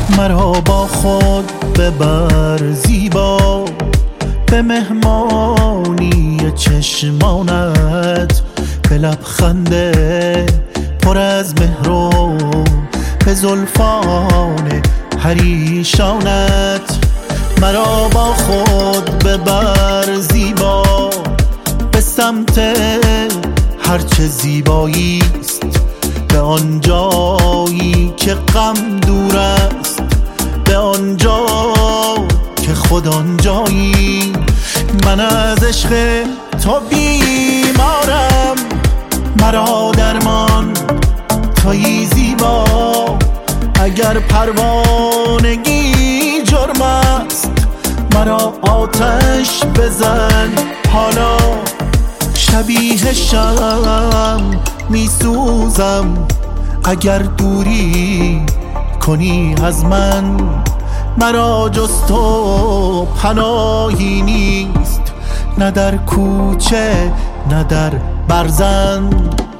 مرا با خود ببر زیبا، به مهمانی چشمانت، به لبخنده پر از مهر و به زلفان پریشانت. مرا با خود ببر زیبا، به سمت هرچه زیبایی است، به آن جایی که غم دور است، به آنجا که خود آنجایی. من از عشق تو بیمارم، مرا درمان تویی زیبا. اگر پروانگی جرم است، مرا آتش بزن حالا. شبیه شم می سوزم اگر دوری کنی از من. مرا جز تو پناهی نیست، نه در کوچه نه در برزن.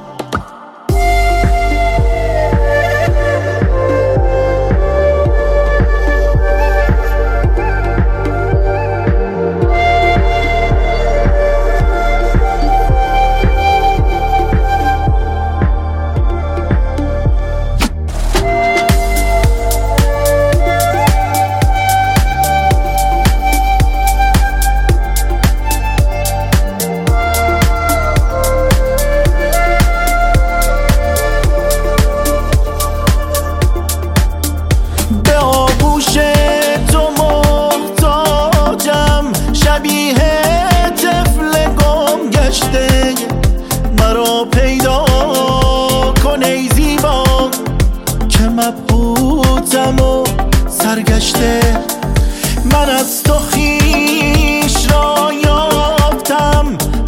مرا پیدا کن ای زیبا، که مبهوتم و سرگشته. من از تو خویش را یافتم،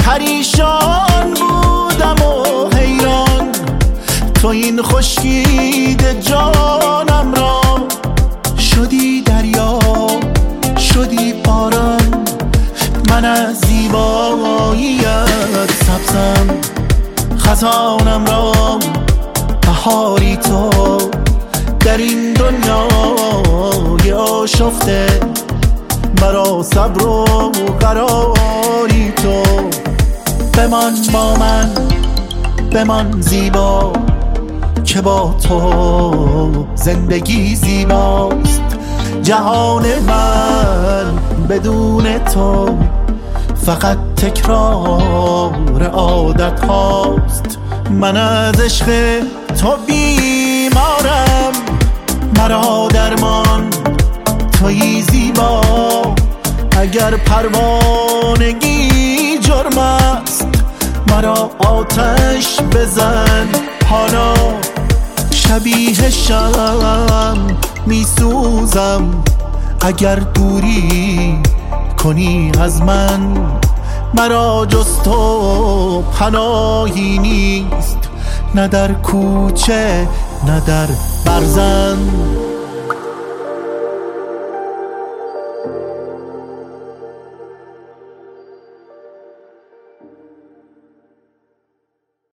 پریشان بودم و حیران. تو این خشکیده جانم را شدی دریا، شدی باران. من از زیباییت سبزم، خزانم را بهاری تو. در این دنیای آشفته، مرا صبر و قراری تو. بمان با من، بمان زیبا، که با تو زندگی زیباست. جهان من بدون تو فقط تکرار عادت هاست. من از عشق تو بیمارم، مرا درمان تویی زیبا. اگر پروانگی جرم است، مرا آتش بزن حالا. شبیه شم می سوزم اگر دوری کنی از من. مرا جز تو پناهی نیست، نه در کوچه نه در برزن.